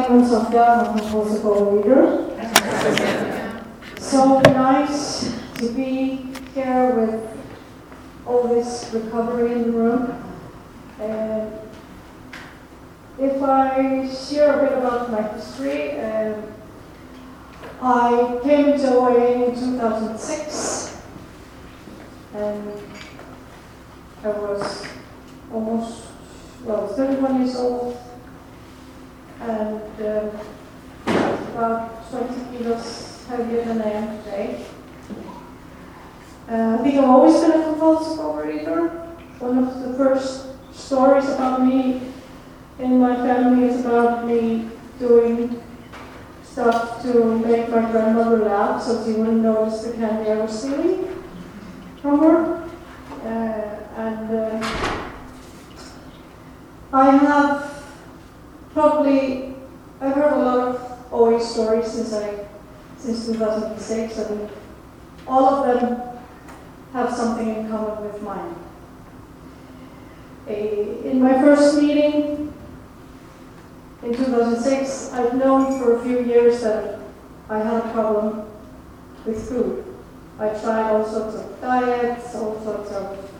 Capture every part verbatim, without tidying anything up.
Ivan Sofia, I'm a composable reader. So nice to be here with all this recovery in the room. Uh, if I share a bit about my history, uh, I came to O A in two thousand six, and I was almost, well, thirty-one years old, and um, about twenty kilos heavier than I am today. Uh, I think I've always been a compulsive overeater. One of the first stories about me in my family is about me doing stuff to make my grandmother laugh so she wouldn't notice the candy I was stealing from her. Uh, and uh, I have probably, I've heard a lot of O A stories since I, since two thousand six, and all of them have something in common with mine. A, in my first meeting in two thousand six, I've known for a few years that I had a problem with food. I tried all sorts of diets, all sorts of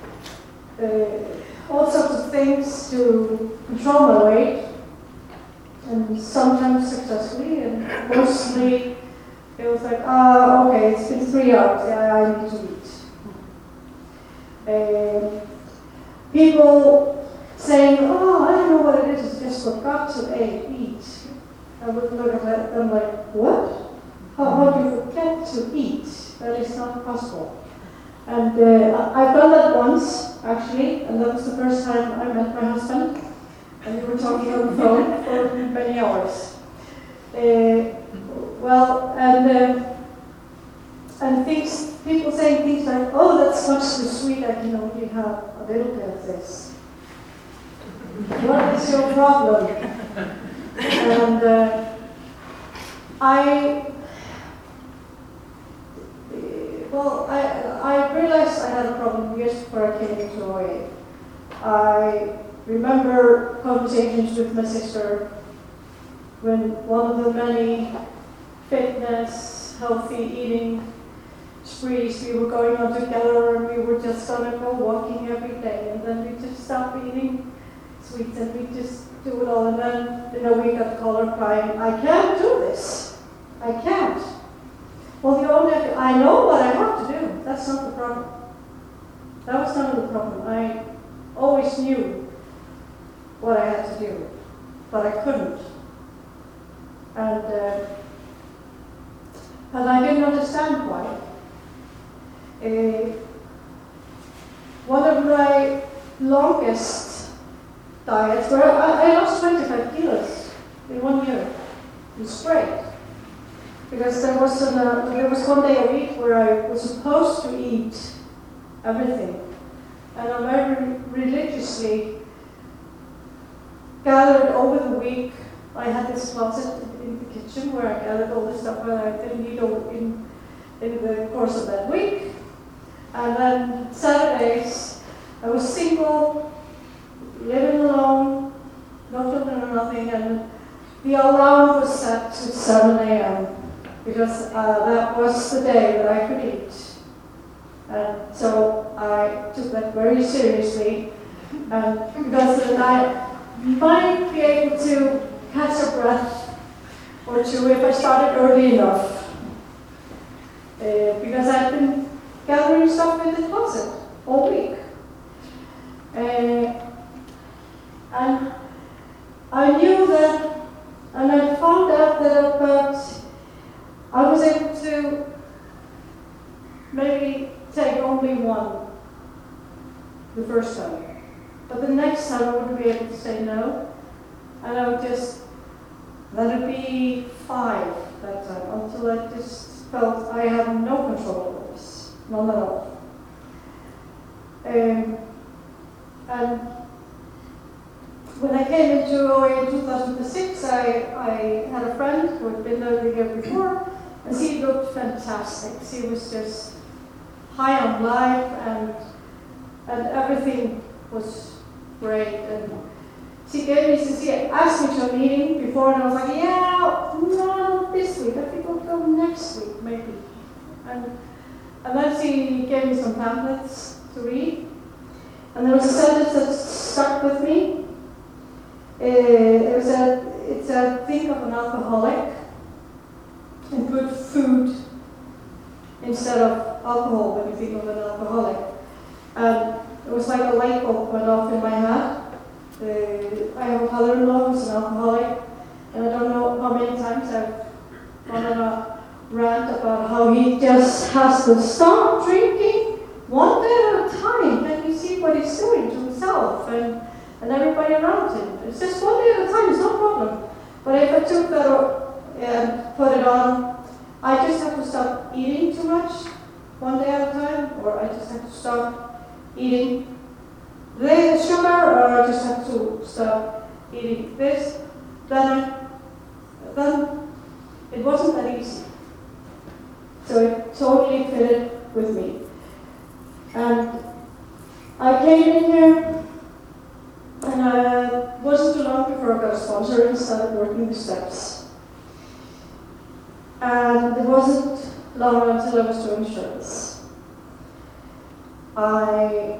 uh, all sorts of things to control my weight, and sometimes successfully, and mostly it was like, ah, uh, okay, it's been three hours, yeah, I need to eat. Uh, people saying, oh, I don't know what it is, I just forgot to uh, eat. I would look at them like, what? How, how do you forget to eat? That is not possible. And uh, I've done that once, actually, and that was the first time I met my husband, and we were talking on the phone for many hours. Uh, well, and uh, and things, people saying things like, oh, that's much too sweet, I can only have a little bit of this. What is your problem? And uh, I, well, I, I realized I had a problem years before I came into O A. I remember conversations with my sister when one of the many fitness, healthy eating sprees we were going on together, and we were just gonna go walking every day, and then we just stop eating sweets and we just do it all, and then you know we got called crying, I can't do this, I can't. Well, the only, I know what I have to do, that's not the problem. That was not the problem. I always knew what I had to do, but I couldn't. And uh, and I didn't understand why. Uh, one of my longest diets, where I, I lost twenty-five kilos in one year. It was great. Because there was, an, uh, there was one day a week where I was supposed to eat everything. And I very religiously gathered over the week. I had this closet in the kitchen where I gathered all the stuff that I didn't eat in, in the course of that week. And then Saturdays, I was single, living alone, no children or nothing, and the alarm was set to seven a.m. because uh, that was the day that I could eat. And so I took that very seriously, and because then I might be able to catch a breath or two if I started early enough. Uh, because I've been gathering stuff in the closet all week. Uh, and I knew that, and I found out that about, I was able to maybe take only one the first time. But the next time I wouldn't be able to say no. And I would just let it be five that time until I just felt I had no control over this. None at all. Um, and when I came into O A in two thousand six, I, I had a friend who had been there the year before, and she looked fantastic. She was just high on life, and and everything was great. And she gave me, she asked me to a meeting before, and I was like, yeah, no, not this week. I think I'll go next week, maybe. And, and then she gave me some pamphlets to read. And there was a sentence that stuck with me. Uh, it was a, it's a think of an alcoholic and put food instead of alcohol when you think of an alcoholic. And it was like a light bulb went off in my head. Uh, I have a father-in-law who's an alcoholic, and I don't know how many times I've gone on a rant about how he just has to stop drinking one day at a time. Can you see what he's doing to himself and, and everybody around him? It's just one day at a time, it's no problem. But if I took that and put it on, I just have to stop eating too much one day at a time, or I just have to stop eating the sugar, or I just have to stop eating this, then, then it wasn't that easy. So it totally fitted with me. And I came in here, and I wasn't too long before I got a sponsor and started working the steps. And it wasn't long until I was doing insurance. I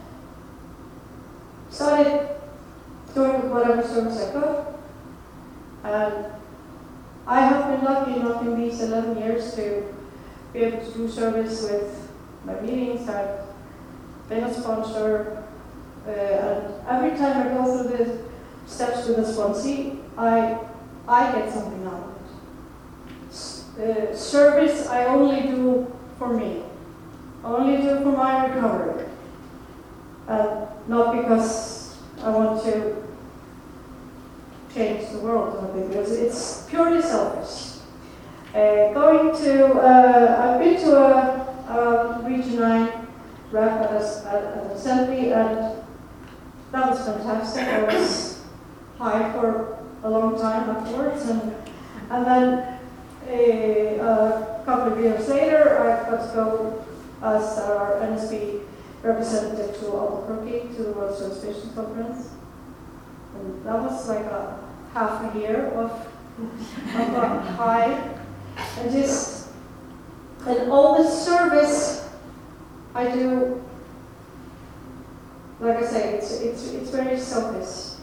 started doing whatever service I could, and I have been lucky enough in these eleven years to be able to do service with my meetings. I've been a sponsor, uh, and every time I go through the steps with a sponsee, I, I get something out of it. S- uh, service I only do for me, only do for my recovery. Uh, not because I want to change the world, or because it's purely selfish. Uh, going to, uh, I've been to a, a Region nine rep at, a, at an assembly, and that was fantastic. I was high for a long time afterwards, and, and then a, a couple of years later, I got to go as our N S B representative to Albuquerque to the World Service Patients Conference. And that was like a half a year of, of a high. And just, and all the service I do, like I say, it's, it's, it's very selfish.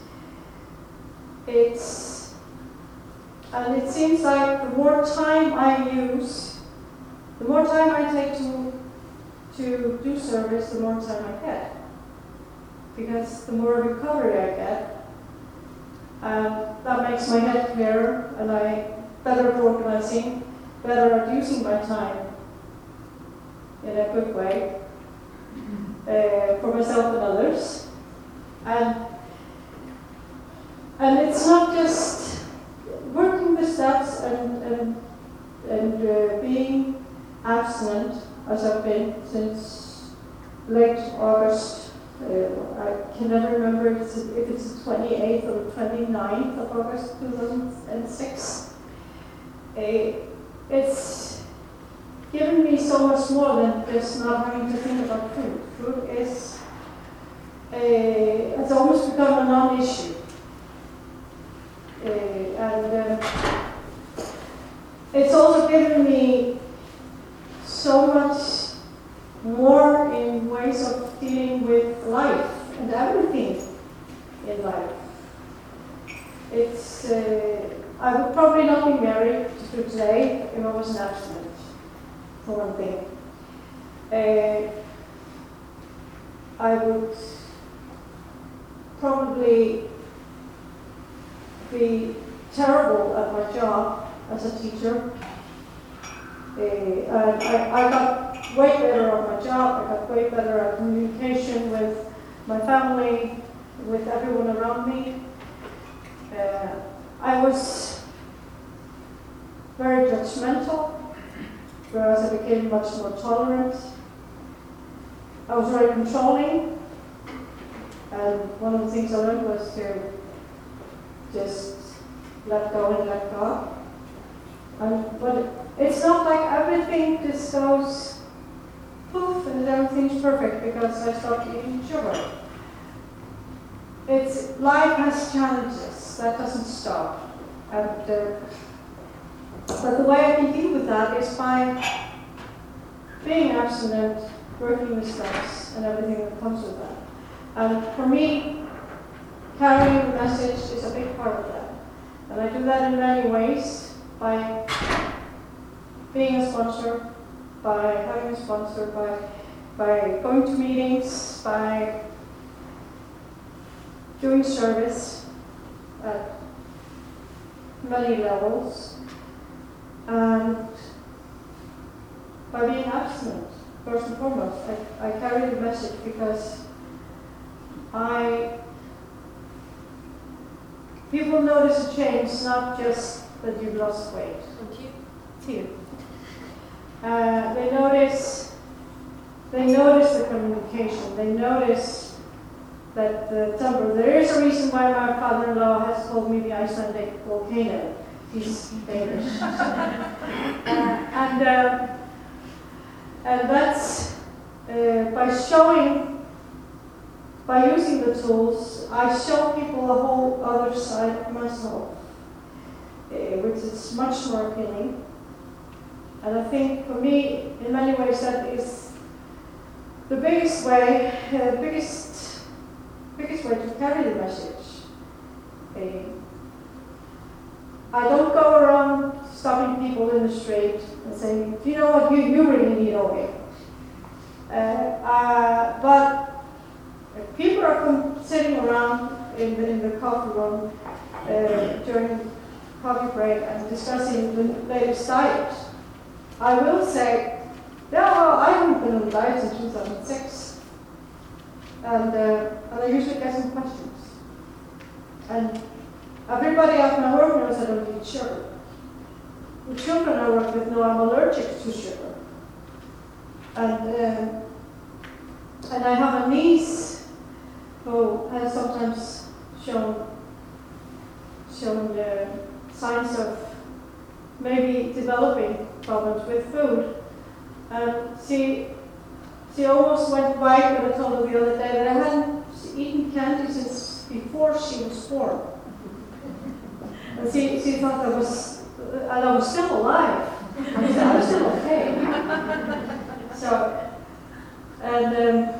It's, and it seems like the more time I use, the more time I take to to do service, the more time I get. Because the more recovery I get, and that makes my head clearer, and I better at organizing, better at using my time in a good way uh, for myself and others. And and it's not just working the steps and and and uh, being abstinent, as I've been since late August. Uh, I can never remember if it's, if it's the twenty-eighth or the twenty-ninth of August two thousand six. Uh, it's given me so much more than just not having to think about food. Food is, uh, it's almost become a non-issue. Uh, and uh, it's also given me so much more in ways of dealing with life and everything in life. It's, uh, I would probably not be married to today if I was an abstinent, for one thing. Uh, I would probably be terrible at my job as a teacher. Uh, and I, I got way better at my job, I got way better at communication with my family, with everyone around me. Uh, I was very judgmental, whereas I became much more tolerant. I was very controlling, and one of the things I learned was to just let go and let go. And, but it's not like everything just goes poof and everything's perfect because I stopped eating sugar. it's life has challenges. That doesn't stop. And, uh, but the way I can deal with that is by being abstinent, working with steps, and everything that comes with that. And for me, carrying the message is a big part of that. And I do that in many ways, by being a sponsor, by having a sponsor, by, by going to meetings, by doing service at many levels, and by being abstinent, first and foremost. I, I carry the message because I, people notice a change, not just that you've lost weight. Thank you. Too. Uh, they notice, they notice the communication. They notice that the temper. There is a reason why my father-in-law has called me the Icelandic volcano. He's Danish, uh, and uh, and that's uh, by showing, by using the tools, I show people a whole other side of myself, uh, which is much more appealing. And I think for me, in many ways, that is the biggest way, uh, biggest, biggest way to carry the message. Uh, I don't go around stopping people in the street and saying, do you know what, you, you really need O A. Uh, uh, but if people are com- sitting around in the, in the coffee room uh, during coffee break and discussing the latest diet, I will say, yeah, well, I haven't been on a diet since two thousand six. And, uh, and I usually get some questions. And everybody at my work knows I don't eat sugar. The children I work with know I'm allergic to sugar. And, uh, and I have a niece who has sometimes shown, shown uh, signs of maybe developing problems with food. And she, she almost went white when I told her the other day that I hadn't eaten candy since before she was born. And she, she thought I was, and I was still alive. I was, I was still okay. So, and, um,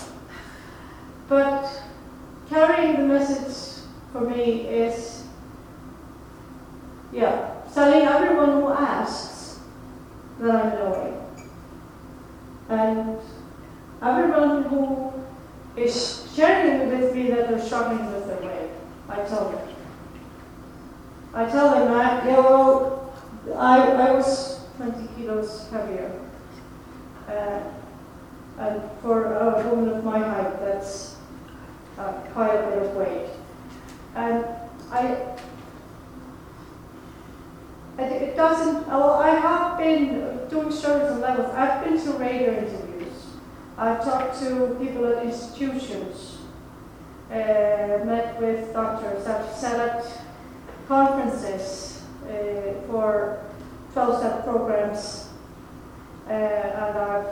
but carrying the message for me is, yeah, telling everyone who asks that I'm knowing. And everyone who is sharing with me that they're struggling with their weight, I tell them. I tell them, I, yeah, well, I, I was twenty kilos heavier. Uh, and for a woman of my height, that's uh, quite a bit of weight. And I, it doesn't, well, I have been doing service on levels. I've been to radio interviews. I've talked to people at institutions, uh, met with doctors. I've sat at conferences uh, for twelve-step programs, uh, and I've,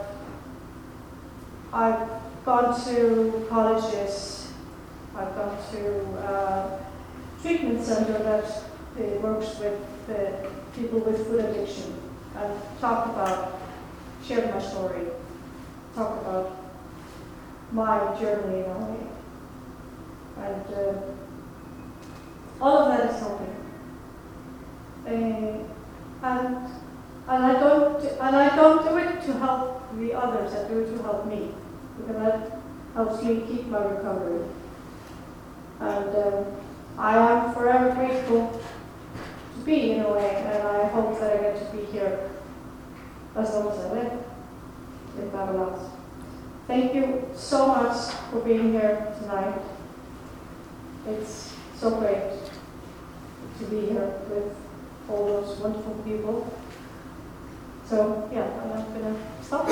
I've gone to colleges. I've gone to a treatment center that uh, works with uh, people with food addiction, and talk about, share my story, talk about my journey in a way. And uh, all of that is helping. Uh, and and I don't and I don't do it to help the others. I do it to help me, because that helps me keep my recovery. And um, I am forever grateful to be in a way, and I hope that I get to be here as long as I live, if that allows. Thank you so much for being here tonight. It's so great to be here with all those wonderful people. So, yeah, I'm not going to stop.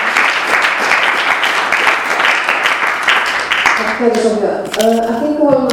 Tack så mycket. I think all